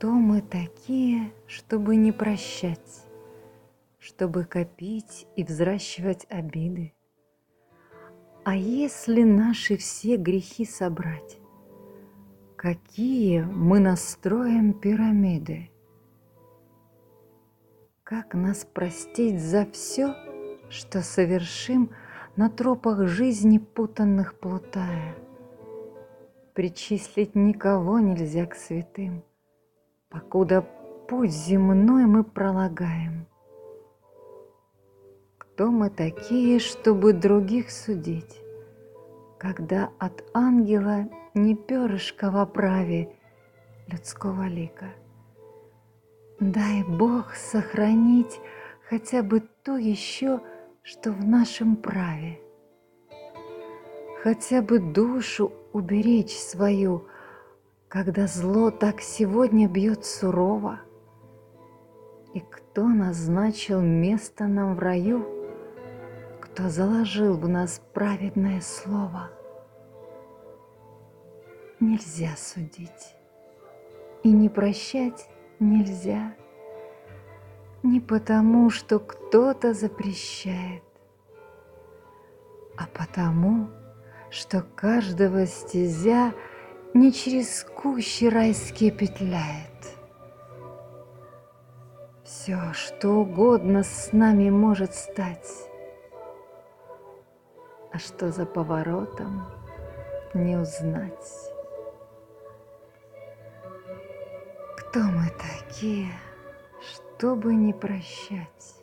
Кто мы такие, чтобы не прощать, чтобы копить и взращивать обиды? А если наши все грехи собрать, какие мы настроим пирамиды? Как нас простить за все, что совершим на тропах жизни путанных плутая? Причислить никого нельзя к святым, покуда путь земной мы пролагаем. Кто мы такие, чтобы других судить, когда от ангела ни перышка в оправе людского лика? Дай Бог сохранить хотя бы то еще, что в нашем праве, хотя бы душу уберечь свою, когда зло так сегодня бьет сурово. И кто назначил место нам в раю, кто заложил в нас праведное слово? Нельзя судить, и не прощать нельзя, не потому, что кто-то запрещает, а потому, что каждого стезя не через кущи райские петляет. Все, что угодно с нами может стать, а что за поворотом не узнать. Кто мы такие, чтобы не прощать?